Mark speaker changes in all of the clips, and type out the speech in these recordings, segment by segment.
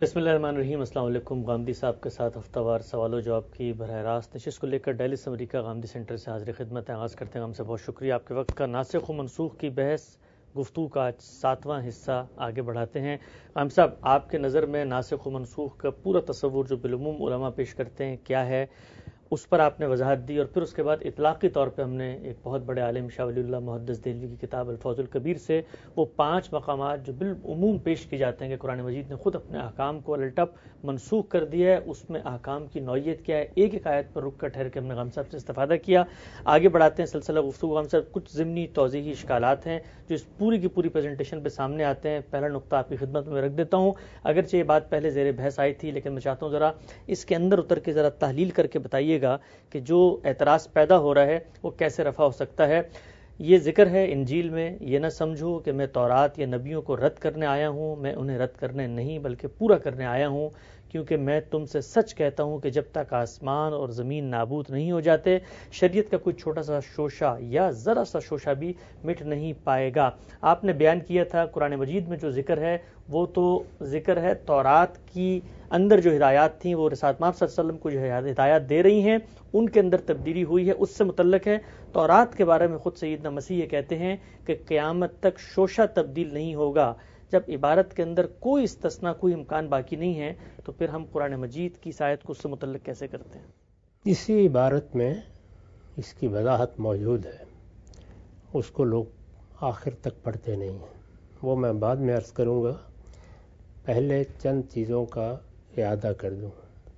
Speaker 1: بسم اللہ الرحمن الرحیم۔ السلام علیکم۔ غامدی صاحب کے ساتھ ہفتہ وار سوال و جواب کی براہ راست نشست کو لے کر ڈیلی سمری کا غامدی سینٹر سے حاضر خدمت آغاز کرتے ہیں۔ ہم سے بہت شکریہ آپ کے وقت کا۔ ناسخ و منسوخ کی بحث گفتگو کا 7واں حصہ آگے بڑھاتے ہیں۔ غام صاحب، آپ کے نظر میں ناسخ و منسوخ کا پورا تصور جو بالعموم علماء پیش کرتے ہیں کیا ہے، اس پر آپ نے وضاحت دی، اور پھر اس کے بعد اطلاقی طور پہ ہم نے ایک بہت بڑے عالم شاہ ولی اللہ محدث دہلوی کی کتاب الفوز الکبیر سے وہ 5 مقامات جو بالعموم پیش کی جاتے ہیں کہ قرآن مجید نے خود اپنے احکام کو الٹپ منسوخ کر دیا ہے، اس میں احکام کی نوعیت کیا ہے، ایک ایک آیت پر رک کر ٹھہر کے ہم نے غام صاحب سے استفادہ کیا۔ آگے بڑھاتے ہیں سلسلہ گفتگو۔ غام صاحب، کچھ ضمنی توضیحی اشکالات ہیں جو اس پوری کی پوری پریزنٹیشن پہ سامنے آتے ہیں۔ پہلا نقطہ آپ کی خدمت میں رکھ دیتا ہوں، اگرچہ یہ بات پہلے زیر بحث آئی تھی، لیکن میں چاہتا ہوں ذرا اس کے اندر اتر کے ذرا تحلیل کر کے بتائیے گا کہ جو اعتراض پیدا ہو رہا ہے وہ کیسے رفع ہو سکتا ہے۔ یہ ذکر ہے انجیل میں، یہ نہ سمجھو کہ میں تورات یا نبیوں کو رد کرنے آیا ہوں، میں انہیں رد کرنے نہیں بلکہ پورا کرنے آیا ہوں، کیونکہ میں تم سے سچ کہتا ہوں کہ جب تک آسمان اور زمین نابود نہیں ہو جاتے، شریعت کا کوئی چھوٹا سا شوشہ یا ذرا سا شوشہ بھی مٹ نہیں پائے گا۔ آپ نے بیان کیا تھا قرآن مجید میں جو ذکر ہے وہ تو ذکر ہے تورات کی اندر جو ہدایات تھیں، وہ رسالت مآب صلی اللہ علیہ وسلم کو جو ہدایات دے رہی ہیں ان کے اندر تبدیلی ہوئی ہے، اس سے متعلق ہے۔ تورات کے بارے میں خود سیدنا مسیح یہ کہتے ہیں کہ قیامت تک شوشہ تبدیل نہیں ہوگا۔ جب عبارت کے اندر کوئی استثناء، کوئی امکان باقی نہیں ہے، تو پھر ہم قرآن مجید کی آیت کو اس سے متعلق کیسے کرتے ہیں؟
Speaker 2: اسی عبارت میں اس کی وضاحت موجود ہے، اس کو لوگ آخر تک پڑھتے نہیں ہیں، وہ میں بعد میں عرض کروں گا۔ پہلے چند چیزوں کا اعادہ کر دوں۔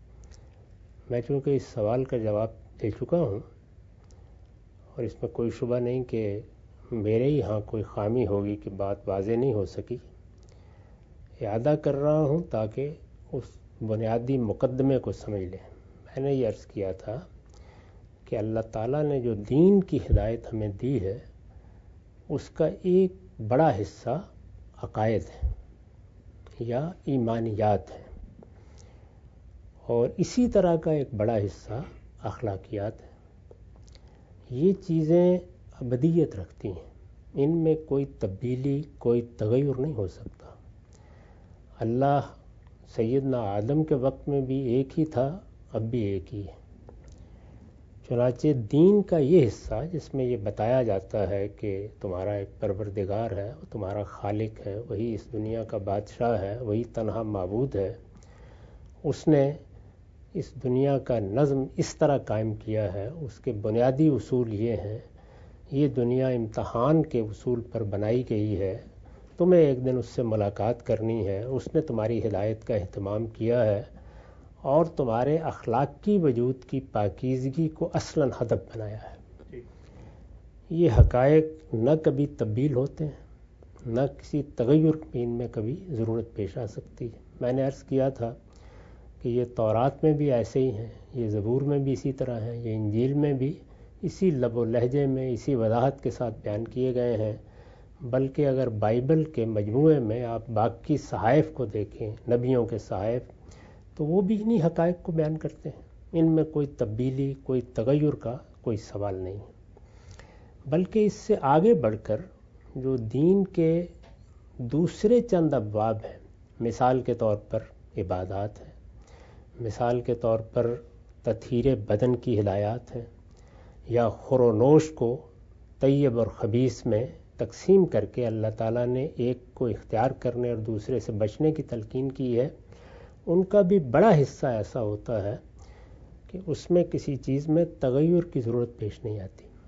Speaker 2: میں چونکہ اس سوال کا جواب دے چکا ہوں اور اس میں کوئی شبہ نہیں کہ میرے ہی ہاں کوئی خامی ہوگی کہ بات واضح نہیں ہو سکی، اعادہ کر رہا ہوں تاکہ اس بنیادی مقدمے کو سمجھ لیں۔ میں نے یہ عرض کیا تھا کہ اللہ تعالیٰ نے جو دین کی ہدایت ہمیں دی ہے اس کا ایک بڑا حصہ عقائد ہے یا ایمانیات ہے، اور اسی طرح کا ایک بڑا حصہ اخلاقیات ہے۔ یہ چیزیں ابدیت رکھتی ہیں، ان میں کوئی تبدیلی، کوئی تغیر نہیں ہو سکتا۔ اللہ سیدنا آدم کے وقت میں بھی ایک ہی تھا، اب بھی ایک ہی ہے۔ چنانچہ دین کا یہ حصہ جس میں یہ بتایا جاتا ہے کہ تمہارا ایک پروردگار ہے، تمہارا خالق ہے، وہی اس دنیا کا بادشاہ ہے، وہی تنہا معبود ہے، اس نے اس دنیا کا نظم اس طرح قائم کیا ہے، اس کے بنیادی اصول یہ ہیں، یہ دنیا امتحان کے اصول پر بنائی گئی ہے، تمہیں ایک دن اس سے ملاقات کرنی ہے، اس نے تمہاری ہدایت کا اہتمام کیا ہے اور تمہارے اخلاقی وجود کی پاکیزگی کو اصلاً ہدف بنایا ہے۔ یہ حقائق نہ کبھی تبدیل ہوتے ہیں، نہ کسی تغیر کی ان میں کبھی ضرورت پیش آ سکتی ہے۔ میں نے عرض کیا تھا کہ یہ تورات میں بھی ایسے ہی ہیں، یہ زبور میں بھی اسی طرح ہیں، یہ انجیل میں بھی اسی لب و لہجے میں، اسی وضاحت کے ساتھ بیان کیے گئے ہیں۔ بلکہ اگر بائبل کے مجموعے میں آپ باقی صحائف کو دیکھیں، نبیوں کے صحائف، تو وہ بھی انہی حقائق کو بیان کرتے ہیں، ان میں کوئی تبدیلی، کوئی تغیر کا کوئی سوال نہیں۔ بلکہ اس سے آگے بڑھ کر جو دین کے دوسرے چند ابواب ہیں، مثال کے طور پر عبادات ہیں، مثال کے طور پر تطہیر بدن کی ہدایات ہیں، یا خور و نوش کو طیب اور خبیث میں تقسیم کر کے اللہ تعالیٰ نے ایک کو اختیار کرنے اور دوسرے سے بچنے کی تلقین کی ہے، ان کا بھی بڑا حصہ ایسا ہوتا ہے کہ اس میں کسی چیز میں تغیر کی ضرورت پیش نہیں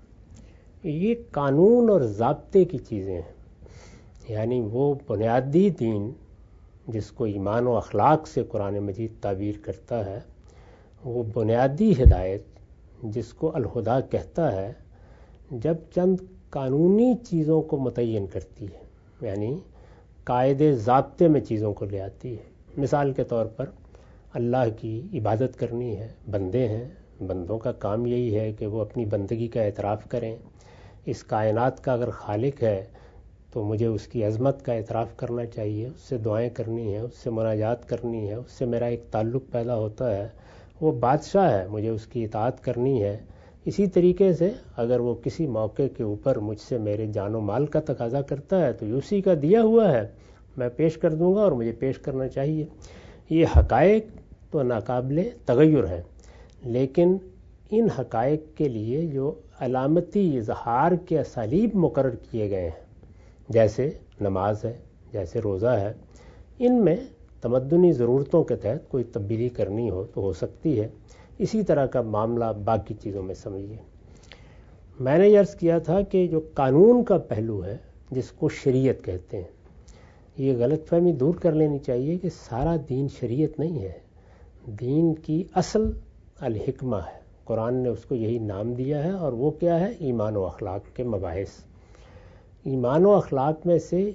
Speaker 2: آتی۔ یہ قانون اور ضابطے کی چیزیں ہیں، یعنی وہ بنیادی دین جس کو ایمان و اخلاق سے قرآن مجید تعبیر کرتا ہے، وہ بنیادی ہدایت جس کو الہدیٰ کہتا ہے، جب چند قانونی چیزوں کو متعین کرتی ہے، یعنی قاعدے ضابطے میں چیزوں کو لے آتی ہے۔ مثال کے طور پر اللہ کی عبادت کرنی ہے، بندے ہیں، بندوں کا کام یہی ہے کہ وہ اپنی بندگی کا اعتراف کریں۔ اس کائنات کا اگر خالق ہے تو مجھے اس کی عظمت کا اعتراف کرنا چاہیے، اس سے دعائیں کرنی ہیں، اس سے مناجات کرنی ہے، اس سے میرا ایک تعلق پیدا ہوتا ہے۔ وہ بادشاہ ہے، مجھے اس کی اطاعت کرنی ہے۔ اسی طریقے سے اگر وہ کسی موقع کے اوپر مجھ سے میرے جان و مال کا تقاضا کرتا ہے تو اسی کا دیا ہوا ہے، میں پیش کر دوں گا اور مجھے پیش کرنا چاہیے۔ یہ حقائق تو ناقابل تغیر ہیں، لیکن ان حقائق کے لیے جو علامتی اظہار کے اسالیب مقرر کیے گئے ہیں، جیسے نماز ہے، جیسے روزہ ہے، ان میں تمدنی ضرورتوں کے تحت کوئی تبدیلی کرنی ہو تو ہو سکتی ہے۔ اسی طرح کا معاملہ باقی چیزوں میں سمجھیے۔ میں نے یہ عرض کیا تھا کہ جو قانون کا پہلو ہے، جس کو شریعت کہتے ہیں، یہ غلط فہمی دور کر لینی چاہیے کہ سارا دین شریعت نہیں ہے۔ دین کی اصل الحکمہ ہے، قرآن نے اس کو یہی نام دیا ہے، اور وہ کیا ہے؟ ایمان و اخلاق کے مباحث۔ ایمان و اخلاق میں سے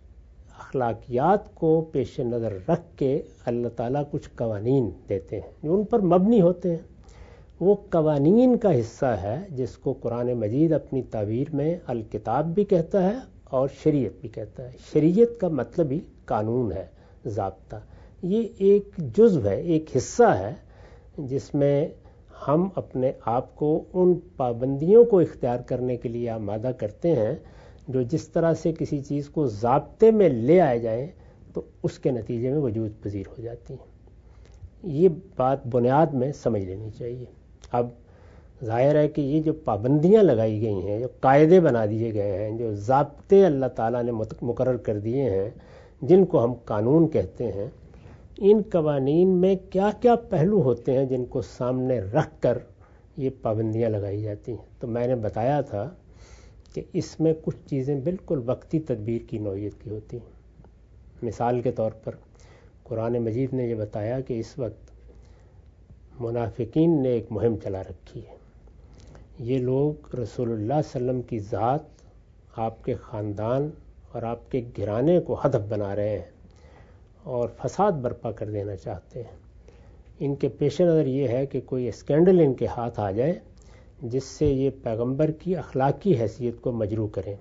Speaker 2: اخلاقیات کو پیش نظر رکھ کے اللہ تعالیٰ کچھ قوانین دیتے ہیں جو ان پر مبنی ہوتے ہیں۔ وہ قوانین کا حصہ ہے جس کو قرآن مجید اپنی تعبیر میں الکتاب بھی کہتا ہے اور شریعت بھی کہتا ہے۔ شریعت کا مطلب ہی قانون ہے، ضابطہ۔ یہ ایک جزو ہے، ایک حصہ ہے جس میں ہم اپنے آپ کو ان پابندیوں کو اختیار کرنے کے لیے آمادہ کرتے ہیں جو جس طرح سے کسی چیز کو ضابطے میں لے آئے جائیں تو اس کے نتیجے میں وجود پذیر ہو جاتی ہیں۔ یہ بات بنیاد میں سمجھ لینی چاہیے۔ اب ظاہر ہے کہ یہ جو پابندیاں لگائی گئی ہیں، جو قاعدے بنا دیے گئے ہیں، جو ضابطے اللہ تعالیٰ نے مقرر کر دیے ہیں، جن کو ہم قانون کہتے ہیں، ان قوانین میں کیا کیا پہلو ہوتے ہیں جن کو سامنے رکھ کر یہ پابندیاں لگائی جاتی ہیں۔ تو میں نے بتایا تھا کہ اس میں کچھ چیزیں بالکل وقتی تدبیر کی نوعیت کی ہوتی ہیں۔ مثال کے طور پر قرآن مجید نے یہ بتایا کہ اس وقت منافقین نے ایک مہم چلا رکھی ہے۔ یہ لوگ رسول اللہ صلی اللہ علیہ وسلم کی ذات، آپ کے خاندان اور آپ کے گھرانے کو ہدف بنا رہے ہیں اور فساد برپا کر دینا چاہتے ہیں۔ ان کے پیش نظر یہ ہے کہ کوئی اسکینڈل ان کے ہاتھ آ جائے جس سے یہ پیغمبر کی اخلاقی حیثیت کو مجروح کریں۔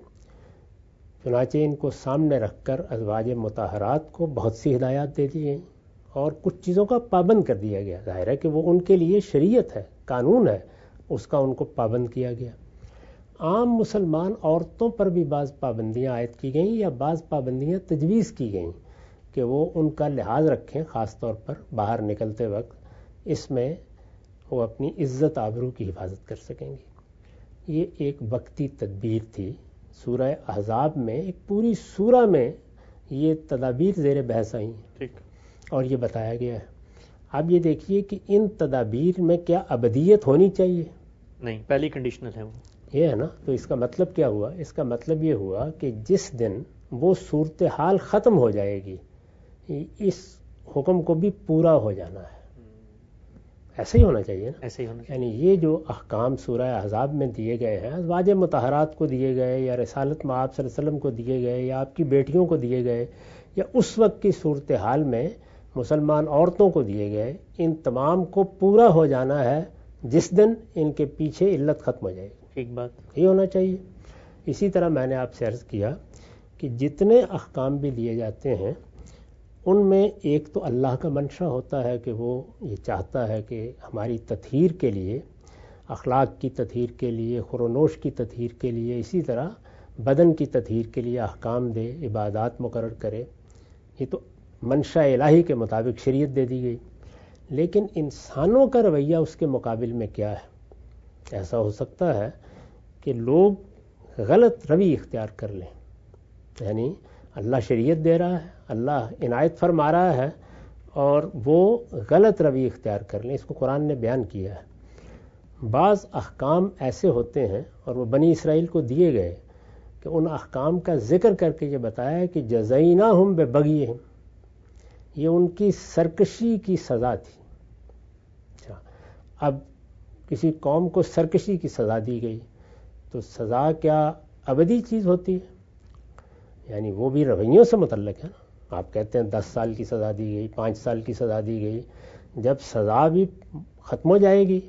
Speaker 2: چنانچہ ان کو سامنے رکھ کر ازواج مطہرات کو بہت سی ہدایات دے دی گئیں اور کچھ چیزوں کا پابند کر دیا گیا۔ ظاہر ہے کہ وہ ان کے لیے شریعت ہے، قانون ہے، اس کا ان کو پابند کیا گیا۔ عام مسلمان عورتوں پر بھی بعض پابندیاں عائد کی گئیں یا بعض پابندیاں تجویز کی گئیں کہ وہ ان کا لحاظ رکھیں، خاص طور پر باہر نکلتے وقت، اس میں وہ اپنی عزت آبرو کی حفاظت کر سکیں گے۔ یہ ایک وقتی تدبیر تھی۔ سورہ احزاب میں ایک پوری سورہ میں یہ تدابیر زیر بحث آئی ہیں اور یہ بتایا گیا ہے۔ اب یہ دیکھیے کہ ان تدابیر میں کیا ابدیت ہونی چاہیے؟ نہیں،
Speaker 1: پہلی کنڈیشنل ہے وہ،
Speaker 2: یہ ہے نا۔ تو اس کا مطلب کیا ہوا؟ اس کا مطلب یہ ہوا کہ جس دن وہ صورتحال ختم ہو جائے گی، اس حکم کو بھی پورا ہو جانا ہے۔ ایسے ہی ہونا چاہیے نا،
Speaker 1: ایسے ہی ہونا چاہیے۔
Speaker 2: یعنی یہ جو احکام سورہ احزاب میں دیے گئے ہیں، ازواج مطہرات کو دیے گئے یا رسالت مآب صلی اللہ علیہ وسلم کو دیے گئے یا آپ کی بیٹیوں کو دیے گئے یا اس وقت کی صورتحال میں مسلمان عورتوں کو دیے گئے، ان تمام کو پورا ہو جانا ہے جس دن ان کے پیچھے علت ختم ہو جائے گی۔
Speaker 1: ٹھیک بات،
Speaker 2: یہ ہونا چاہیے۔ اسی طرح میں نے آپ سے عرض کیا کہ جتنے احکام بھی دیے جاتے ہیں ان میں ایک تو اللہ کا منشا ہوتا ہے کہ وہ یہ چاہتا ہے کہ ہماری تطہیر کے لیے، اخلاق کی تطہیر کے لیے، خورونوش کی تطہیر کے لیے، اسی طرح بدن کی تطہیر کے لیے احکام دے، عبادات مقرر کرے۔ یہ تو منشا الہی کے مطابق شریعت دے دی گئی، لیکن انسانوں کا رویہ اس کے مقابل میں کیا ہے؟ ایسا ہو سکتا ہے کہ لوگ غلط روی اختیار کر لیں، یعنی اللہ شریعت دے رہا ہے، اللہ عنایت فرما رہا ہے اور وہ غلط روی اختیار کر لیں۔ اس کو قرآن نے بیان کیا ہے۔ بعض احکام ایسے ہوتے ہیں اور وہ بنی اسرائیل کو دیے گئے کہ ان احکام کا ذکر کر کے یہ بتایا ہے کہ جزیناہم ببغیہم، یہ ان کی سرکشی کی سزا تھی۔ اچھا، اب کسی قوم کو سرکشی کی سزا دی گئی تو سزا کیا ابدی چیز ہوتی ہے؟ یعنی وہ بھی رویوں سے متعلق ہے نا۔ آپ کہتے ہیں 10 سال کی سزا دی گئی، 5 سال کی سزا دی گئی، جب سزا بھی ختم ہو جائے گی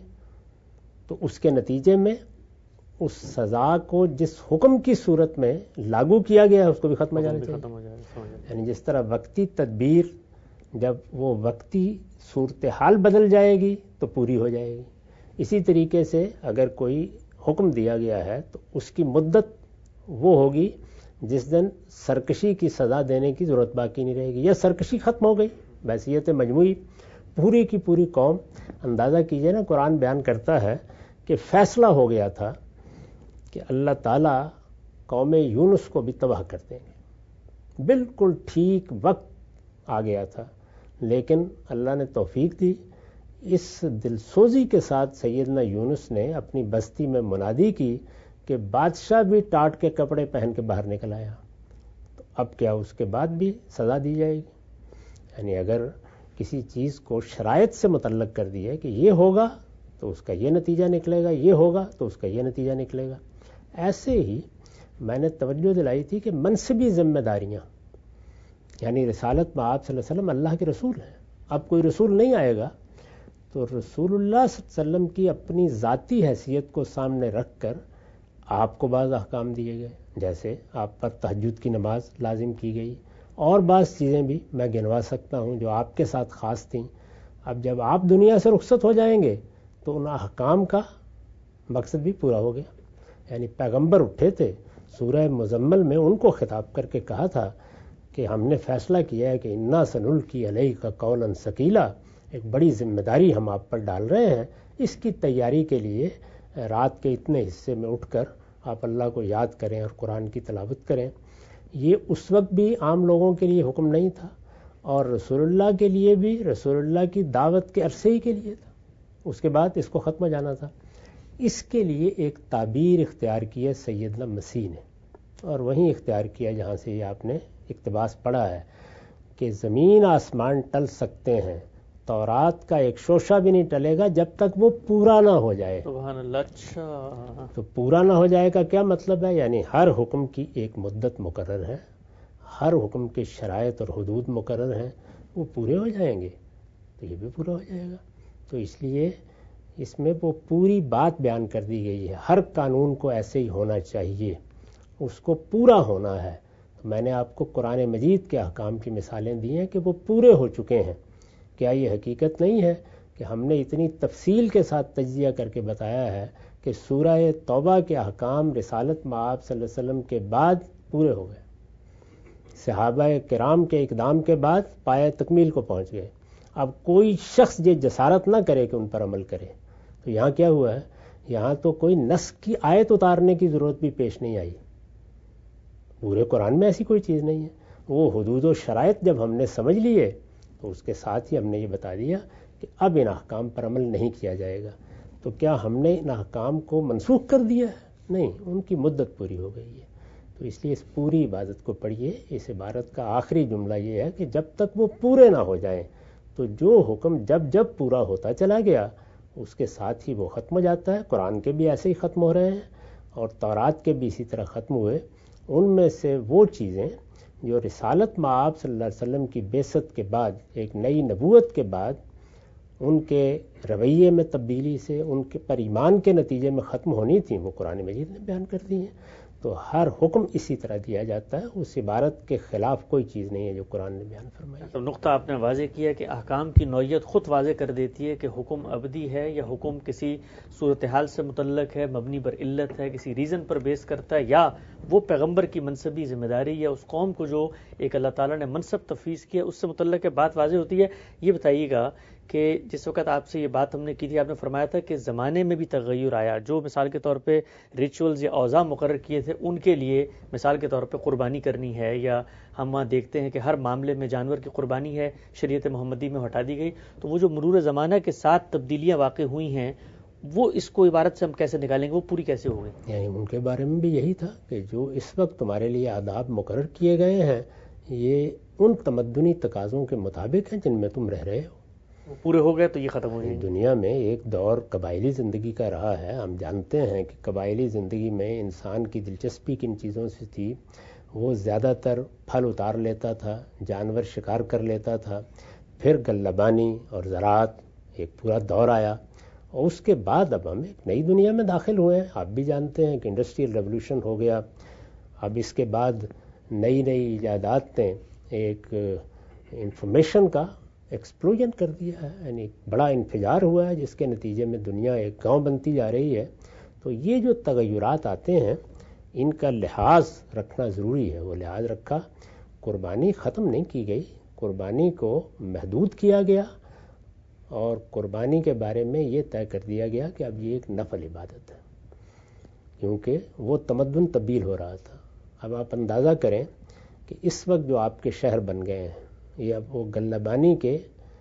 Speaker 2: تو اس کے نتیجے میں اس سزا کو جس حکم کی صورت میں لاگو کیا گیا ہے اس کو بھی ختم ہو جانا چاہیے۔ یعنی جس طرح وقتی تدبیر جب وہ وقتی صورتحال بدل جائے گی تو پوری ہو جائے گی، اسی طریقے سے اگر کوئی حکم دیا گیا ہے تو اس کی مدت وہ ہوگی جس دن سرکشی کی سزا دینے کی ضرورت باقی نہیں رہے گی، یا سرکشی ختم ہو گئی بحیثیت مجموعی پوری کی پوری قوم، اندازہ کیجئے نا، قرآن بیان کرتا ہے کہ فیصلہ ہو گیا تھا کہ اللہ تعالیٰ قوم یونس کو بھی تباہ کر دیں گے، بالکل ٹھیک وقت آ گیا تھا، لیکن اللہ نے توفیق دی، اس دلسوزی کے ساتھ سیدنا یونس نے اپنی بستی میں منادی کی کہ بادشاہ بھی ٹاٹ کے کپڑے پہن کے باہر نکل آیا، تو اب کیا اس کے بعد بھی سزا دی جائے گی؟ یعنی اگر کسی چیز کو شرائط سے متعلق کر دیا کہ یہ ہوگا تو اس کا یہ نتیجہ نکلے گا، یہ ہوگا تو اس کا یہ نتیجہ نکلے گا. ایسے ہی میں نے توجہ دلائی تھی کہ منصبی ذمہ داریاں، یعنی رسالت میں آپ صلی اللہ علیہ وسلم اللہ کے رسول ہیں، اب کوئی رسول نہیں آئے گا تو رسول اللہ صلی اللہ علیہ وسلم کی اپنی ذاتی حیثیت کو سامنے رکھ کر آپ کو بعض احکام دیے گئے، جیسے آپ پر تہجد کی نماز لازم کی گئی، اور بعض چیزیں بھی میں گنوا سکتا ہوں جو آپ کے ساتھ خاص تھیں. اب جب آپ دنیا سے رخصت ہو جائیں گے تو ان احکام کا مقصد بھی پورا ہو گیا. یعنی پیغمبر اٹھے تھے، سورہ مزمل میں ان کو خطاب کر کے کہا تھا کہ ہم نے فیصلہ کیا ہے کہ انا سنلقی علیک قولا ثقیلا، ایک بڑی ذمہ داری ہم آپ پر ڈال رہے ہیں، اس کی تیاری کے لیے رات کے اتنے حصے میں اٹھ کر آپ اللہ کو یاد کریں اور قرآن کی تلاوت کریں. یہ اس وقت بھی عام لوگوں کے لیے حکم نہیں تھا، اور رسول اللہ کے لیے بھی رسول اللہ کی دعوت کے عرصے ہی کے لیے تھا، اس کے بعد اس کو ختم ہو جانا تھا. اس کے لیے ایک تعبیر اختیار کی ہے سیدنا مسیح نے، اور وہیں اختیار کیا جہاں سے یہ آپ نے اقتباس پڑھا ہے کہ زمین آسمان ٹل سکتے ہیں، تورات کا ایک شوشہ بھی نہیں ٹلے گا جب تک وہ پورا نہ ہو جائے.
Speaker 1: سبحان اللہ. اچھا،
Speaker 2: تو پورا نہ ہو جائے کا کیا مطلب ہے؟ یعنی ہر حکم کی ایک مدت مقرر ہے، ہر حکم کے شرائط اور حدود مقرر ہیں، وہ پورے ہو جائیں گے تو یہ بھی پورا ہو جائے گا. تو اس لیے اس میں وہ پوری بات بیان کر دی گئی ہے، ہر قانون کو ایسے ہی ہونا چاہیے، اس کو پورا ہونا ہے. تو میں نے آپ کو قرآن مجید کے احکام کی مثالیں دی ہیں کہ وہ پورے ہو چکے ہیں. کیا یہ حقیقت نہیں ہے کہ ہم نے اتنی تفصیل کے ساتھ تجزیہ کر کے بتایا ہے کہ سورہ توبہ کے احکام رسالت مآب صلی اللہ علیہ وسلم کے بعد پورے ہو گئے، صحابہ کرام کے اقدام کے بعد پایہ تکمیل کو پہنچ گئے. اب کوئی شخص یہ جسارت نہ کرے کہ ان پر عمل کرے. تو یہاں کیا ہوا ہے؟ یہاں تو کوئی نسخ کی آیت اتارنے کی ضرورت بھی پیش نہیں آئی، پورے قرآن میں ایسی کوئی چیز نہیں ہے. وہ حدود و شرائط جب ہم نے سمجھ لیے تو اس کے ساتھ ہی ہم نے یہ بتا دیا کہ اب ان احکام پر عمل نہیں کیا جائے گا. تو کیا ہم نے ان احکام کو منسوخ کر دیا ہے؟ نہیں، ان کی مدت پوری ہو گئی ہے. تو اس لیے اس پوری عبادت کو پڑھیے. اس عبارت کا آخری جملہ یہ ہے کہ جب تک وہ پورے نہ ہو جائیں تو جو حکم جب پورا ہوتا چلا گیا اس کے ساتھ ہی وہ ختم ہو جاتا ہے. قرآن کے بھی ایسے ہی ختم ہو رہے ہیں اور تورات کے بھی اسی طرح ختم ہوئے. ان میں سے وہ چیزیں جو رسالت مآب صلی اللہ علیہ وسلم کی بعثت کے بعد، ایک نئی نبوت کے بعد، ان کے رویے میں تبدیلی سے ان کے پر ایمان کے نتیجے میں ختم ہونی تھیں، وہ قرآن مجید نے بیان کر دی ہیں. تو ہر حکم اسی طرح دیا جاتا ہے، اس عبارت کے خلاف کوئی چیز نہیں ہے جو قرآن نے بیان فرمائی.
Speaker 1: تو نقطہ آپ نے واضح کیا کہ احکام کی نوعیت خود واضح کر دیتی ہے کہ حکم ابدی ہے یا حکم کسی صورتحال سے متعلق ہے، مبنی بر علت ہے، کسی ریزن پر بیس کرتا ہے، یا وہ پیغمبر کی منصبی ذمہ داری یا اس قوم کو جو ایک اللہ تعالیٰ نے منصب تفویض کیا اس سے متعلق ہے. بات واضح ہوتی ہے. یہ بتائیے گا کہ جس وقت آپ سے یہ بات ہم نے کی تھی، آپ نے فرمایا تھا کہ زمانے میں بھی تغیر آیا. جو مثال کے طور پہ ریچولز یا اوضاع مقرر کیے تھے ان کے لیے مثال کے طور پہ قربانی کرنی ہے، یا ہم وہاں دیکھتے ہیں کہ ہر معاملے میں جانور کی قربانی ہے، شریعت محمدی میں ہٹا دی گئی. تو وہ جو مرور زمانہ کے ساتھ تبدیلیاں واقع ہوئی ہیں وہ اس کو عبارت سے ہم کیسے نکالیں گے، وہ پوری کیسے ہو گئی؟
Speaker 2: یعنی ان کے بارے میں بھی یہی تھا کہ جو اس وقت تمہارے لیے آداب مقرر کیے گئے ہیں یہ ان تمدنی تقاضوں کے مطابق ہیں جن میں تم رہ رہے ہو.
Speaker 1: وہ پورے ہو گئے تو یہ ختم ہو جائیں گے.
Speaker 2: دنیا میں ایک دور قبائلی زندگی کا رہا ہے. ہم جانتے ہیں کہ قبائلی زندگی میں انسان کی دلچسپی کن چیزوں سے تھی. وہ زیادہ تر پھل اتار لیتا تھا، جانور شکار کر لیتا تھا، پھر گلہبانی اور زراعت ایک پورا دور آیا. اور اس کے بعد اب ہم ایک نئی دنیا میں داخل ہوئے ہیں. آپ بھی جانتے ہیں کہ انڈسٹریل ریولوشن ہو گیا. اب اس کے بعد نئی ایجادات نے ایک انفارمیشن کا ایکسپلوژن کر دیا ہے، یعنی بڑا انفجار ہوا ہے جس کے نتیجے میں دنیا ایک گاؤں بنتی جا رہی ہے. تو یہ جو تغیرات آتے ہیں ان کا لحاظ رکھنا ضروری ہے. وہ لحاظ رکھا. قربانی ختم نہیں کی گئی، قربانی کو محدود کیا گیا اور قربانی کے بارے میں یہ طے کر دیا گیا کہ اب یہ ایک نفل عبادت ہے، کیونکہ وہ تمدن تبدیل ہو رہا تھا۔ اب آپ اندازہ کریں کہ اس وقت جو آپ کے شہر بن گئے ہیں یہ اب وہ گلہبانی کے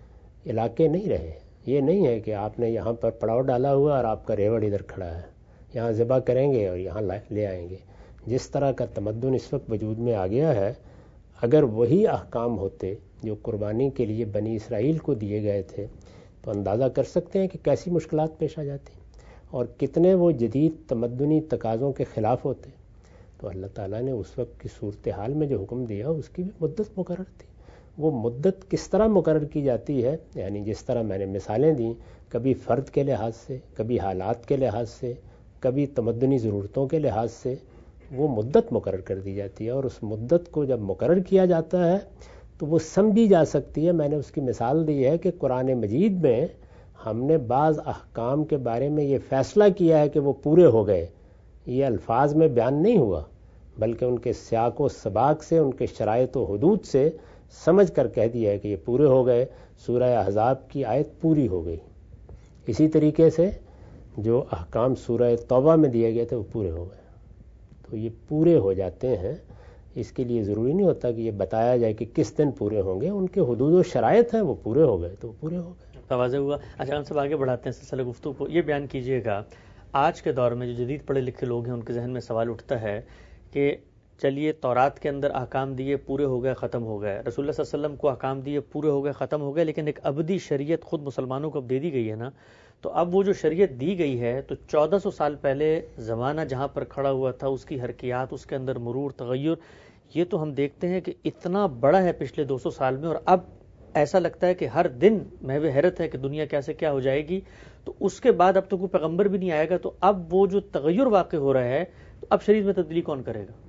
Speaker 2: علاقے نہیں رہے۔ یہ نہیں ہے کہ آپ نے یہاں پر پڑاؤ ڈالا ہوا اور آپ کا ریوڑ ادھر کھڑا ہے، یہاں ذبح کریں گے اور یہاں لے آئیں گے۔ جس طرح کا تمدن اس وقت وجود میں آ گیا ہے، اگر وہی احکام ہوتے جو قربانی کے لیے بنی اسرائیل کو دیے گئے تھے تو اندازہ کر سکتے ہیں کہ کیسی مشکلات پیش آ جاتی اور کتنے وہ جدید تمدنی تقاضوں کے خلاف ہوتے۔ تو اللہ تعالیٰ نے اس وقت کی صورتحال میں جو حکم دیا اس کی بھی مدت مقرر تھی۔ وہ مدت کس طرح مقرر کی جاتی ہے، یعنی جس طرح میں نے مثالیں دیں، کبھی فرد کے لحاظ سے، کبھی حالات کے لحاظ سے، کبھی تمدنی ضرورتوں کے لحاظ سے وہ مدت مقرر کر دی جاتی ہے، اور اس مدت کو جب مقرر کیا جاتا ہے تو وہ سمجھی جا سکتی ہے۔ میں نے اس کی مثال دی ہے کہ قرآن مجید میں ہم نے بعض احکام کے بارے میں یہ فیصلہ کیا ہے کہ وہ پورے ہو گئے، یہ الفاظ میں بیان نہیں ہوا بلکہ ان کے سیاق و سباق سے، ان کے شرائط و حدود سے سمجھ کر کہہ دیا ہے کہ یہ پورے ہو گئے۔ سورہ احزاب کی آیت پوری ہو گئی۔ اسی طریقے سے جو احکام سورہ توبہ میں دیے گئے تھے وہ پورے ہو گئے۔ تو یہ پورے ہو جاتے ہیں، اس کے لیے ضروری نہیں ہوتا کہ یہ بتایا جائے کہ کس دن پورے ہوں گے، ان کے حدود و شرائط ہیں، وہ پورے ہو گئے تو وہ پورے ہو گئے۔
Speaker 1: واضح ہوا۔ اچھا، ہم سب آگے بڑھاتے ہیں سلسلہ گفتگو کو۔ یہ بیان کیجئے گا، آج کے دور میں جو جدید پڑھے لکھے لوگ ہیں ان کے ذہن میں سوال اٹھتا ہے کہ چلیے تورات کے اندر احکام دیے، پورے ہو گئے، ختم ہو گئے، رسول اللہ صلی اللہ علیہ وسلم کو احکام دیے، پورے ہو گئے، ختم ہو گئے، لیکن ایک ابدی شریعت خود مسلمانوں کو اب دے دی گئی ہے نا، تو اب وہ جو شریعت دی گئی ہے تو 1400 سال پہلے زمانہ جہاں پر کھڑا ہوا تھا، اس کی حرکیات، اس کے اندر مرور، تغیر، یہ تو ہم دیکھتے ہیں کہ اتنا بڑا ہے پچھلے 200 سال میں، اور اب ایسا لگتا ہے کہ ہر دن محو حیرت ہے کہ دنیا کیسے کیا ہو جائے گی۔ تو اس کے بعد اب تو کوئی پیغمبر بھی نہیں آئے گا، تو اب وہ جو تغیر واقع ہو رہا ہے تو اب شریعت میں تبدیلی کون کرے گا؟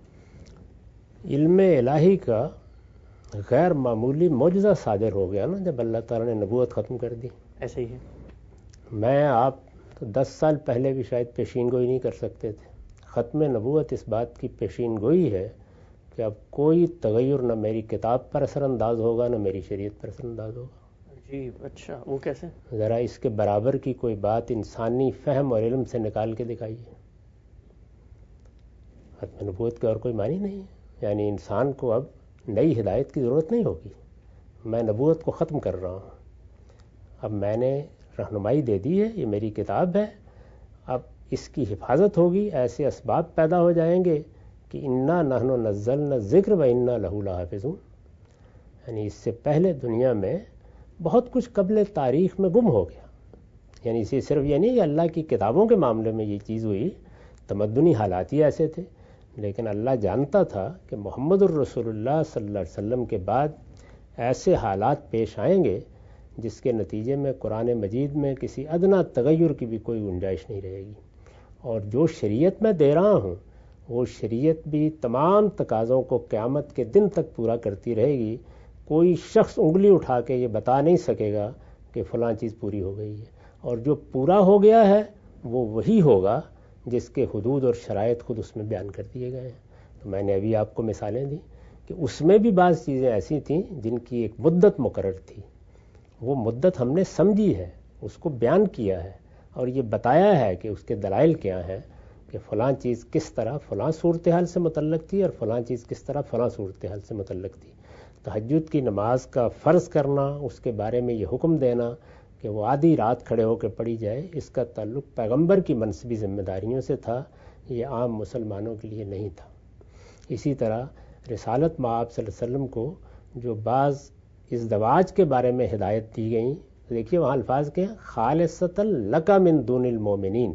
Speaker 2: علم الہی کا غیر معمولی معجزہ صادر ہو گیا نا جب اللہ تعالیٰ نے نبوت ختم کر دی۔
Speaker 1: ایسے ہی ہے۔
Speaker 2: میں آپ تو 10 سال پہلے بھی شاید پیشین گوئی نہیں کر سکتے تھے۔ ختم نبوت اس بات کی پیشین گوئی ہے کہ اب کوئی تغیر نہ میری کتاب پر اثر انداز ہوگا نہ میری شریعت پر اثر انداز ہوگا۔
Speaker 1: جی اچھا، وہ کیسے؟
Speaker 2: ذرا اس کے برابر کی کوئی بات انسانی فہم اور علم سے نکال کے دکھائیے۔ ختم نبوت کا اور کوئی معنی نہیں ہے، یعنی انسان کو اب نئی ہدایت کی ضرورت نہیں ہوگی۔ میں نبوت کو ختم کر رہا ہوں، اب میں نے رہنمائی دے دی ہے، یہ میری کتاب ہے، اب اس کی حفاظت ہوگی، ایسے اسباب پیدا ہو جائیں گے کہ انا نحن نزلنا الذکر و انا لہ لحافظون۔ یعنی اس سے پہلے دنیا میں بہت کچھ قبل تاریخ میں گم ہو گیا، یعنی اسے صرف یہ نہیں کہ اللہ کی کتابوں کے معاملے میں یہ چیز ہوئی، تمدنی حالات ہی ایسے تھے، لیکن اللہ جانتا تھا کہ محمد الرسول اللہ صلی اللہ علیہ وسلم کے بعد ایسے حالات پیش آئیں گے جس کے نتیجے میں قرآن مجید میں کسی ادنا تغیر کی بھی کوئی گنجائش نہیں رہے گی، اور جو شریعت میں دے رہا ہوں وہ شریعت بھی تمام تقاضوں کو قیامت کے دن تک پورا کرتی رہے گی۔ کوئی شخص انگلی اٹھا کے یہ بتا نہیں سکے گا کہ فلاں چیز پوری ہو گئی ہے، اور جو پورا ہو گیا ہے وہ وہی ہوگا جس کے حدود اور شرائط خود اس میں بیان کر دیے گئے ہیں۔ تو میں نے ابھی آپ کو مثالیں دی کہ اس میں بھی بعض چیزیں ایسی تھیں جن کی ایک مدت مقرر تھی، وہ مدت ہم نے سمجھی ہے، اس کو بیان کیا ہے اور یہ بتایا ہے کہ اس کے دلائل کیا ہیں کہ فلاں چیز کس طرح فلاں صورتحال سے متعلق تھی اور فلاں چیز کس طرح فلاں صورتحال سے متعلق تھی۔ تہجد کی نماز کا فرض کرنا، اس کے بارے میں یہ حکم دینا کہ وہ آدھی رات کھڑے ہو کے پڑھی جائے، اس کا تعلق پیغمبر کی منصبی ذمہ داریوں سے تھا، یہ عام مسلمانوں کے لیے نہیں تھا۔ اسی طرح رسالت مآب صلی اللہ علیہ وسلم کو جو بعض ازدواج کے بارے میں ہدایت دی گئیں، دیکھیے وہاں الفاظ کے ہیں خالصۃ لک من دون المومنین،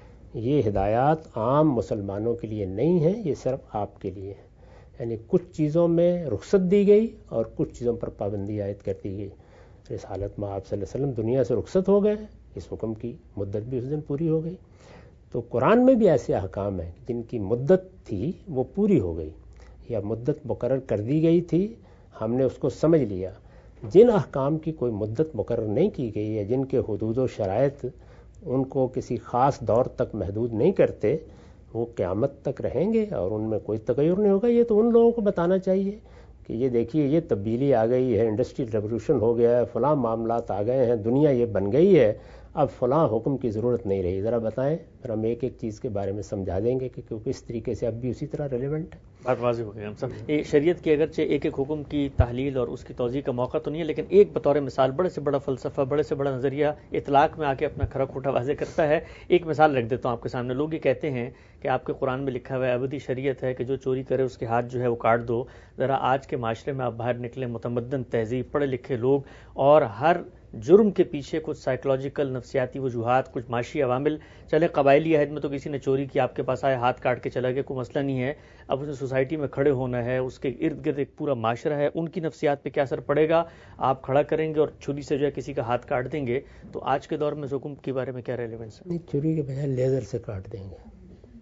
Speaker 2: یہ ہدایات عام مسلمانوں کے لیے نہیں ہیں، یہ صرف آپ کے لیے ہے۔ یعنی کچھ چیزوں میں رخصت دی گئی اور کچھ چیزوں پر پابندی عائد کر دی گئی۔ رسالت مآب صلی اللہ علیہ وسلم دنیا سے رخصت ہو گئے، اس حکم کی مدت بھی اس دن پوری ہو گئی۔ تو قرآن میں بھی ایسے احکام ہیں جن کی مدت تھی وہ پوری ہو گئی یا مدت مقرر کر دی گئی تھی، ہم نے اس کو سمجھ لیا۔ جن احکام کی کوئی مدت مقرر نہیں کی گئی یا جن کے حدود و شرائط ان کو کسی خاص دور تک محدود نہیں کرتے، وہ قیامت تک رہیں گے اور ان میں کوئی تغیر نہیں ہوگا۔ یہ تو ان لوگوں کو بتانا چاہیے کہ کہ یہ دیکھیے یہ تبدیلی آ گئی ہے، انڈسٹریل ریولوشن ہو گیا ہے، فلاں معاملات آ گئے ہیں، دنیا یہ بن گئی ہے، اب فلاں حکم کی ضرورت نہیں رہی، ذرا بتائیں، پھر ہم ایک ایک چیز کے بارے میں سمجھا دیں گے کہ کیونکہ اس طریقے سے اب بھی اسی طرح ریلیونٹ ہے۔
Speaker 1: بات واضح ہو گئی ہم سب۔ یہ شریعت کی اگرچہ ایک ایک حکم کی تحلیل اور اس کی توضیح کا موقع تو نہیں ہے، لیکن ایک بطور مثال بڑے سے بڑا فلسفہ، بڑے سے بڑا نظریہ اطلاق میں آ کے اپنا کھرا کھوٹا واضح کرتا ہے۔ ایک مثال رکھ دیتا ہوں آپ کے سامنے۔ لوگ یہ کہتے ہیں کہ آپ کے قرآن میں لکھا ہوا ہے، ابدی شریعت ہے کہ جو چوری کرے اس کے ہاتھ جو ہے وہ کاٹ دو۔ ذرا آج کے معاشرے میں آپ باہر نکلیں، متمدن تہذیب، پڑھے لکھے لوگ، اور ہر جرم کے پیچھے کچھ سائیکولوجیکل نفسیاتی وجوہات، کچھ معاشی عوامل۔ چلے قبائلی عہد میں تو کسی نے چوری کی، آپ کے پاس آیا، ہاتھ کاٹ کے چلا گیا، کوئی مسئلہ نہیں ہے۔ اب اسے سوسائٹی میں کھڑے ہونا ہے، اس کے ارد گرد ایک پورا معاشرہ ہے، ان کی نفسیات پہ کیا اثر پڑے گا؟ آپ کھڑا کریں گے اور چھری سے جو ہے کسی کا ہاتھ کاٹ دیں گے، تو آج کے دور میں اس حکم کے بارے میں کیا ریلیونس ہے؟
Speaker 2: نہیں، چھری کے بجائے لیزر سے کاٹ دیں گے،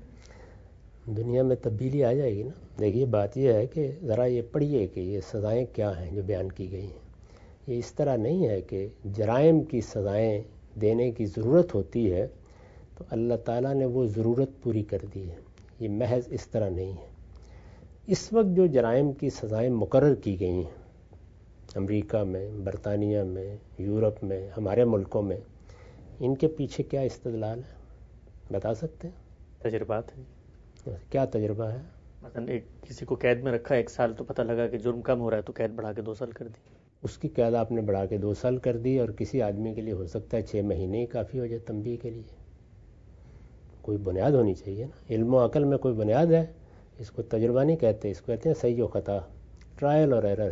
Speaker 2: دنیا میں تبدیلی آ جائے گی نا۔ دیکھیے بات یہ ہے کہ ذرا یہ پڑھیے کہ یہ سزائیں کیا ہیں جو بیان کی گئی ہیں۔ یہ اس طرح نہیں ہے کہ جرائم کی سزائیں دینے کی ضرورت ہوتی ہے تو اللہ تعالیٰ نے وہ ضرورت پوری کر دی ہے، یہ محض اس طرح نہیں ہے۔ اس وقت جو جرائم کی سزائیں مقرر کی گئی ہیں امریکہ میں، برطانیہ میں، یورپ میں، ہمارے ملکوں میں، ان کے پیچھے کیا استدلال ہے بتا سکتے ہیں؟
Speaker 1: تجربات ہیں۔
Speaker 2: کیا تجربہ ہے؟
Speaker 1: مثلا ایک کسی کو قید میں رکھا 1 سال، تو پتہ لگا کہ جرم کم ہو رہا ہے تو قید بڑھا کے 2 سال کر دی۔
Speaker 2: اس کی قید آپ نے بڑھا کے 2 سال کر دی، اور کسی آدمی کے لیے ہو سکتا ہے 6 مہینے ہی کافی ہو جائے تنبیہ کے لیے۔ کوئی بنیاد ہونی چاہیے نا، علم و عقل میں کوئی بنیاد ہے۔ اس کو تجربہ نہیں کہتے، اس کو کہتے ہیں صحیح و خطا، ٹرائل اور ایرر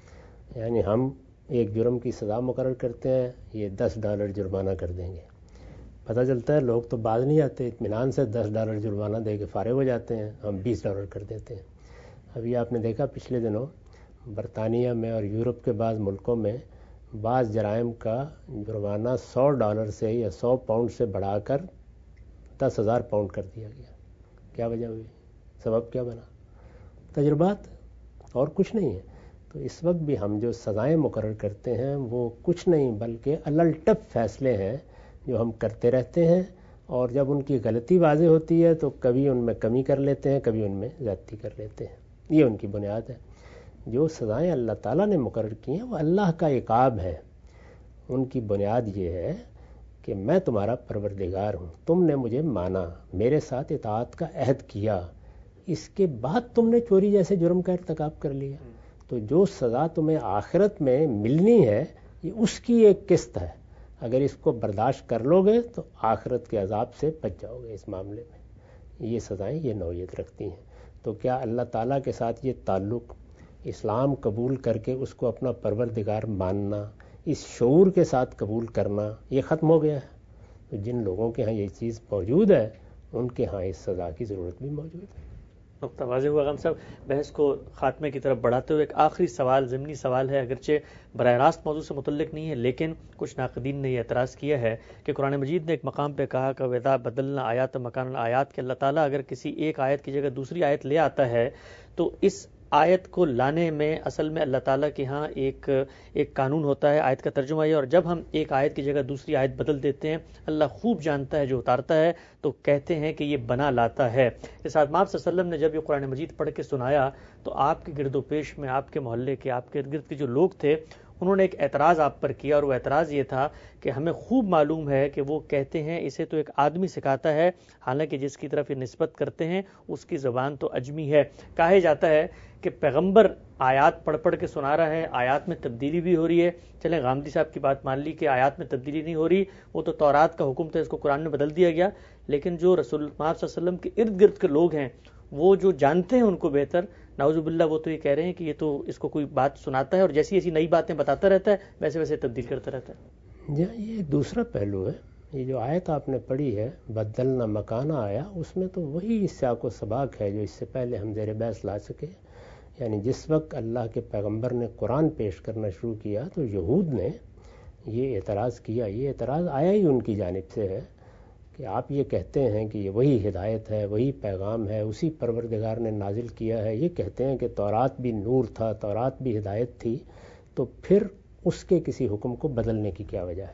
Speaker 2: ہے۔ یعنی ہم ایک جرم کی سزا مقرر کرتے ہیں، یہ $10 جرمانہ کر دیں گے، پتہ چلتا ہے لوگ تو باز نہیں آتے، اطمینان سے $10 جرمانہ دے کے فارغ ہو جاتے ہیں، ہم $20 کر دیتے ہیں۔ ابھی آپ نے دیکھا پچھلے دنوں برطانیہ میں اور یورپ کے بعض ملکوں میں بعض جرائم کا جرمانہ $100 سے یا 100 پاؤنڈ سے بڑھا کر 10,000 پاؤنڈ کر دیا گیا۔ کیا وجہ ہوئی؟ سبب کیا بنا؟ تجربات، اور کچھ نہیں ہے۔ تو اس وقت بھی ہم جو سزائیں مقرر کرتے ہیں وہ کچھ نہیں بلکہ الٹپ فیصلے ہیں جو ہم کرتے رہتے ہیں، اور جب ان کی غلطی واضح ہوتی ہے تو کبھی ان میں کمی کر لیتے ہیں، کبھی ان میں زیادتی کر لیتے ہیں۔ یہ ان کی بنیاد ہے۔ جو سزائیں اللہ تعالیٰ نے مقرر کی ہیں وہ اللہ کا عقاب ہے، ان کی بنیاد یہ ہے کہ میں تمہارا پروردگار ہوں، تم نے مجھے مانا، میرے ساتھ اطاعت کا عہد کیا، اس کے بعد تم نے چوری جیسے جرم کا ارتکاب کر لیا، تو جو سزا تمہیں آخرت میں ملنی ہے یہ اس کی ایک قسط ہے۔ اگر اس کو برداشت کر لو گے تو آخرت کے عذاب سے بچ جاؤ گے۔ اس معاملے میں یہ سزائیں یہ نوعیت رکھتی ہیں۔ تو کیا اللہ تعالیٰ کے ساتھ یہ تعلق، اسلام قبول کر کے اس کو اپنا پروردگار ماننا، اس شعور کے ساتھ قبول کرنا، یہ ختم ہو گیا ہے؟ تو جن لوگوں کے ہاں یہ چیز موجود ہے ان کے ہاں اس سزا کی ضرورت بھی موجود ہے۔
Speaker 1: نقطہ واضح ہوا۔ ہم سب بحث کو خاتمے کی طرف بڑھاتے ہوئے ایک آخری سوال، ضمنی سوال ہے، اگرچہ براہ راست موضوع سے متعلق نہیں ہے، لیکن کچھ ناقدین نے یہ اعتراض کیا ہے کہ قرآن مجید نے ایک مقام پہ کہا کہ وَإِذَا بَدَّلْنَا آیَاتٍ مَكَانَ الْآيَاتِ، کہ اللہ تعالیٰ اگر کسی ایک آیت کی جگہ دوسری آیت لے آتا ہے تو اس آیت کو لانے میں اصل میں اللہ تعالیٰ کے ہاں ایک قانون ہوتا ہے، آیت کا ترجمہ یہ، اور جب ہم ایک آیت کی جگہ دوسری آیت بدل دیتے ہیں اللہ خوب جانتا ہے جو اتارتا ہے، تو کہتے ہیں کہ یہ بنا لاتا ہے۔ اس آدم صلی اللہ علیہ وسلم نے جب یہ قرآن مجید پڑھ کے سنایا تو آپ کے گرد و پیش میں، آپ کے محلے کے، آپ کے ارد گرد کے جو لوگ تھے، انہوں نے ایک اعتراض آپ پر کیا، اور وہ اعتراض یہ تھا کہ ہمیں خوب معلوم ہے کہ وہ کہتے ہیں اسے تو ایک آدمی سکھاتا ہے، حالانکہ جس کی طرف یہ نسبت کرتے ہیں اس کی زبان تو عجمی ہے۔ کہا جاتا ہے کہ پیغمبر آیات پڑھ پڑھ کے سنا رہا ہے، آیات میں تبدیلی بھی ہو رہی ہے۔ چلیں غامدی صاحب کی بات مان لی کہ آیات میں تبدیلی نہیں ہو رہی، وہ تو تورات کا حکم تھا، اس کو قرآن میں بدل دیا گیا، لیکن جو رسول اللہ صلی اللہ علیہ وسلم کے ارد گرد کے لوگ ہیں، وہ جو جانتے ہیں ان کو بہتر، نعوذ باللہ، وہ تو یہ کہہ رہے ہیں کہ یہ تو اس کو کوئی بات سناتا ہے اور جیسی ایسی نئی باتیں بتاتا رہتا ہے، ویسے ویسے تبدیل کرتا رہتا ہے۔
Speaker 2: جی، یہ دوسرا پہلو ہے۔ یہ جو آیت آپ نے پڑھی ہے بدلنا مکانہ آیا، اس میں تو وہی سیاق و سباق ہے جو اس سے پہلے ہم زیر بحث لا سکے۔ یعنی جس وقت اللہ کے پیغمبر نے قرآن پیش کرنا شروع کیا تو یہود نے یہ اعتراض کیا، یہ اعتراض آیا ہی ان کی جانب سے ہے کہ آپ یہ کہتے ہیں کہ یہ وہی ہدایت ہے، وہی پیغام ہے، اسی پروردگار نے نازل کیا ہے، یہ کہتے ہیں کہ تورات بھی نور تھا، تورات بھی ہدایت تھی، تو پھر اس کے کسی حکم کو بدلنے کی کیا وجہ ہے؟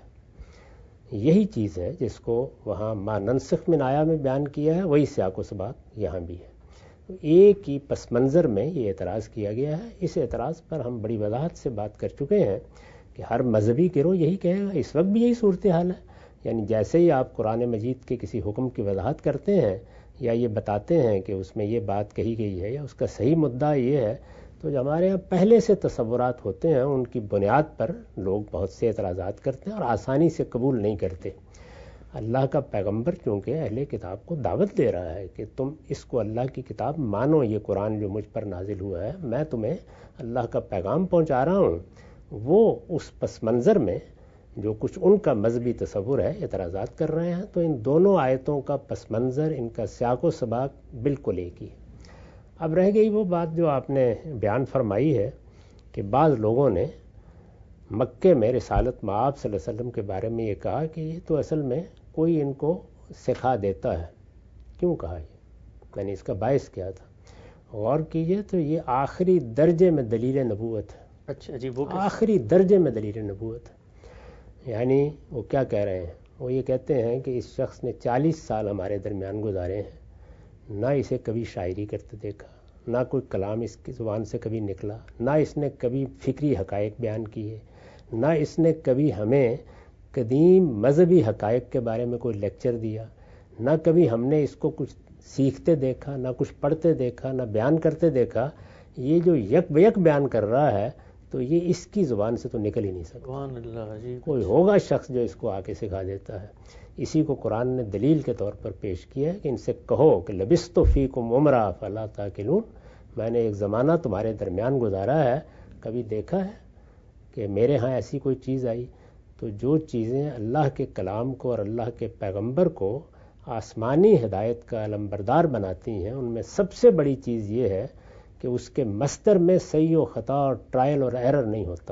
Speaker 2: یہی چیز ہے جس کو وہاں ما ننسخ من آیا میں بیان کیا ہے، وہی سیاق و سباق یہاں بھی ہے۔ ایک ہی پس منظر میں یہ اعتراض کیا گیا ہے. اس اعتراض پر ہم بڑی وضاحت سے بات کر چکے ہیں کہ ہر مذہبی گروہ یہی کہے گا. اس وقت بھی یہی صورتحال ہے. یعنی جیسے ہی آپ قرآن مجید کے کسی حکم کی وضاحت کرتے ہیں یا یہ بتاتے ہیں کہ اس میں یہ بات کہی گئی ہے یا اس کا صحیح مدعا یہ ہے، تو جو ہمارے یہاں پہلے سے تصورات ہوتے ہیں ان کی بنیاد پر لوگ بہت سے اعتراضات کرتے ہیں اور آسانی سے قبول نہیں کرتے. اللہ کا پیغمبر چونکہ اہل کتاب کو دعوت دے رہا ہے کہ تم اس کو اللہ کی کتاب مانو، یہ قرآن جو مجھ پر نازل ہوا ہے، میں تمہیں اللہ کا پیغام پہنچا رہا ہوں. وہ اس پس منظر میں جو کچھ ان کا مذہبی تصور ہے اعتراضات کر رہے ہیں. تو ان دونوں آیتوں کا پس منظر، ان کا سیاق و سباق بالکل ایک ہی ہے. اب رہ گئی وہ بات جو آپ نے بیان فرمائی ہے کہ بعض لوگوں نے مکے میں رسالت مآب صلی اللہ علیہ وسلم کے بارے میں یہ کہا کہ یہ تو اصل میں کوئی ان کو سکھا دیتا ہے. کیوں کہا یہ؟ اس کا باعث کیا تھا؟ غور کیجئے تو یہ آخری درجے میں دلیل نبوت ہے.
Speaker 1: اچھا جی، وہ
Speaker 2: آخری درجے میں دلیل نبوت ہے. یعنی وہ کیا کہہ رہے ہیں؟ وہ یہ کہتے ہیں کہ اس شخص نے 40 سال ہمارے درمیان گزارے ہیں، نہ اسے کبھی شاعری کرتے دیکھا، نہ کوئی کلام اس کی زبان سے کبھی نکلا، نہ اس نے کبھی فکری حقائق بیان کیے، نہ اس نے کبھی ہمیں قدیم مذہبی حقائق کے بارے میں کوئی لیکچر دیا، نہ کبھی ہم نے اس کو کچھ سیکھتے دیکھا، نہ کچھ پڑھتے دیکھا، نہ بیان کرتے دیکھا. یہ جو یک بیک بیان کر رہا ہے تو یہ اس کی زبان سے تو نکل ہی نہیں سکتا.
Speaker 1: سبحان اللہ. جی،
Speaker 2: کوئی ہوگا شخص جو اس کو آ کے سکھا دیتا ہے. اسی کو قرآن نے دلیل کے طور پر پیش کیا ہے کہ ان سے کہو کہ لبثت فیکم عمرا فلا تعقلون، میں نے ایک زمانہ تمہارے درمیان گزارا ہے، کبھی دیکھا ہے کہ میرے ہاں ایسی کوئی چیز آئی؟ تو جو چیزیں اللہ کے کلام کو اور اللہ کے پیغمبر کو آسمانی ہدایت کا علمبردار بناتی ہیں، ان میں سب سے بڑی چیز یہ ہے کہ اس کے مصدر میں صحیح و خطا اور ٹرائل اور ایرر نہیں ہوتا.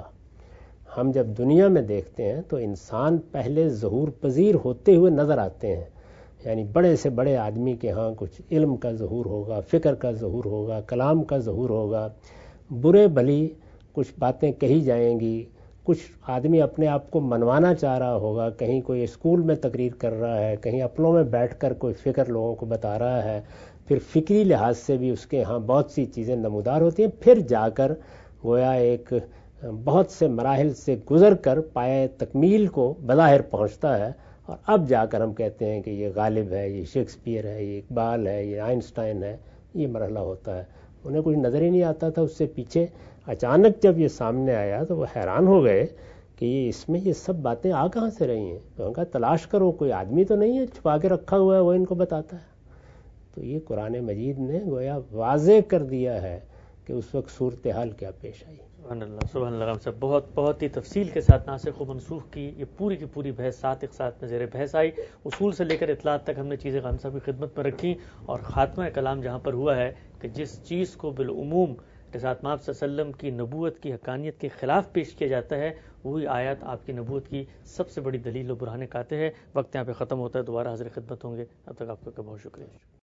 Speaker 2: ہم جب دنیا میں دیکھتے ہیں تو انسان پہلے ظہور پذیر ہوتے ہوئے نظر آتے ہیں. یعنی بڑے سے بڑے آدمی کے ہاں کچھ علم کا ظہور ہوگا، فکر کا ظہور ہوگا، کلام کا ظہور ہوگا، برے بھلی کچھ باتیں کہی جائیں گی، کچھ آدمی اپنے آپ کو منوانا چاہ رہا ہوگا، کہیں کوئی اسکول میں تقریر کر رہا ہے، کہیں اپنوں میں بیٹھ کر کوئی فکر لوگوں کو بتا رہا ہے، پھر فکری لحاظ سے بھی اس کے ہاں بہت سی چیزیں نمودار ہوتی ہیں. پھر جا کر گویا ایک بہت سے مراحل سے گزر کر پائے تکمیل کو بظاہر پہنچتا ہے، اور اب جا کر ہم کہتے ہیں کہ یہ غالب ہے، یہ شیکسپیئر ہے، یہ اقبال ہے، یہ آئنسٹائن ہے. یہ مرحلہ ہوتا ہے. انہیں کچھ نظر ہی نہیں آتا تھا اس سے پیچھے. اچانک جب یہ سامنے آیا تو وہ حیران ہو گئے کہ یہ اس میں یہ سب باتیں آ کہاں سے رہی ہیں. تو ان کا تلاش کرو، کوئی آدمی تو نہیں ہے چھپا کے رکھا ہوا ہے وہ ان کو بتاتا ہے. تو یہ قرآن مجید نے گویا واضح کر دیا ہے کہ اس وقت صورتحال کیا پیش آئی.
Speaker 1: سبحان اللہ، سبحان اللہ. صاحب بہت ہی تفصیل کے ساتھ ناسخ و منسوخ کی یہ پوری کی پوری بحث ساتھ ایک ساتھ میں زیر بحث آئی. اصول سے لے کر اطلاعات تک ہم نے چیزیں خان صاحب کی خدمت میں رکھی، اور خاتمہ کلام جہاں پر ہوا ہے کہ جس چیز کو بالعموم رسالت مآب صلی اللہ علیہ وسلم کی نبوت کی حقانیت کے خلاف پیش کیا جاتا ہے، وہی آیات آپ کی نبوت کی سب سے بڑی دلیل و برہان قاطع ہے. وقت یہاں پہ ختم ہوتا ہے، دوبارہ حاضر خدمت ہوں گے. اب تک آپ کا بہت شکریہ.